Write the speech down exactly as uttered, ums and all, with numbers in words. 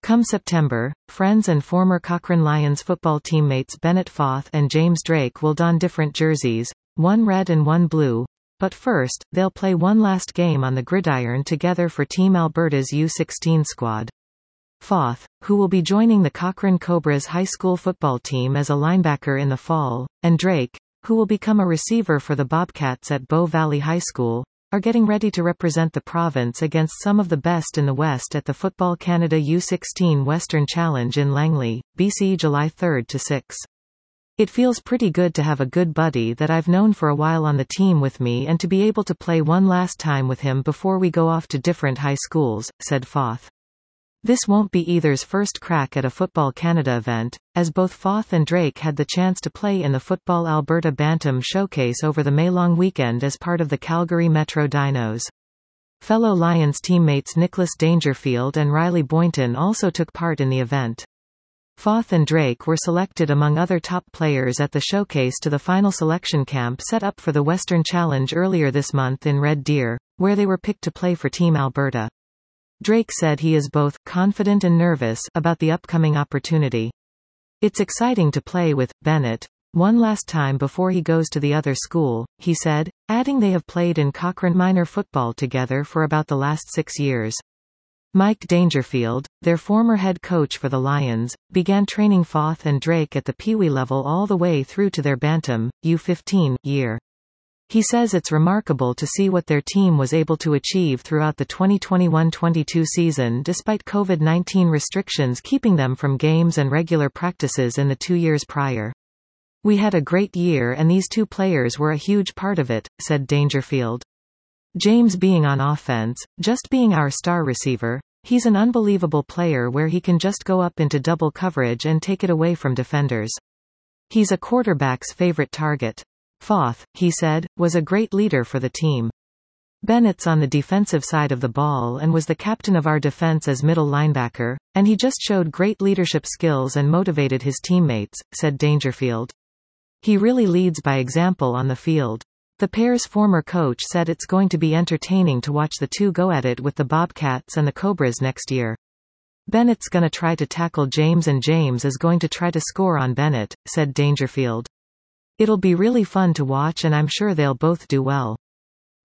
Come September, friends and former Cochrane Lions football teammates Bennett Foth and James Drake will don different jerseys, one red and one blue, but first, they'll play one last game on the gridiron together for Team Alberta's U sixteen squad. Foth, who will be joining the Cochrane Cobras high school football team as a linebacker in the fall, and Drake, who will become a receiver for the Bobcats at Bow Valley High School, are getting ready to represent the province against some of the best in the West at the Football Canada U sixteen Western Challenge in Langley, B C July third to sixth. It feels pretty good to have a good buddy that I've known for a while on the team with me and to be able to play one last time with him before we go off to different high schools, said Foth. This won't be either's first crack at a Football Canada event, as both Foth and Drake had the chance to play in the Football Alberta Bantam Showcase over the May long weekend as part of the Calgary Metro Dinos. Fellow Lions teammates Nicholas Dangerfield and Riley Boynton also took part in the event. Foth and Drake were selected among other top players at the showcase to the final selection camp set up for the Western Challenge earlier this month in Red Deer, where they were picked to play for Team Alberta. Drake said he is both confident and nervous about the upcoming opportunity. It's exciting to play with Bennett one last time before he goes to the other school, he said, adding they have played in Cochrane minor football together for about the last six years. Mike Dangerfield, their former head coach for the Lions, began training Foth and Drake at the Pee-wee level all the way through to their Bantam, U fifteen, year. He says it's remarkable to see what their team was able to achieve throughout the twenty twenty-one twenty-two season despite COVID nineteen restrictions keeping them from games and regular practices in the two years prior. We had a great year and these two players were a huge part of it, said Dangerfield. James being on offense, just being our star receiver, he's an unbelievable player where he can just go up into double coverage and take it away from defenders. He's a quarterback's favorite target. Foth, he said, was a great leader for the team. Bennett's on the defensive side of the ball and was the captain of our defense as middle linebacker, and he just showed great leadership skills and motivated his teammates, said Dangerfield. He really leads by example on the field. The pair's former coach said it's going to be entertaining to watch the two go at it with the Bobcats and the Cobras next year. Bennett's gonna try to tackle James and James is going to try to score on Bennett, said Dangerfield. It'll be really fun to watch and I'm sure they'll both do well.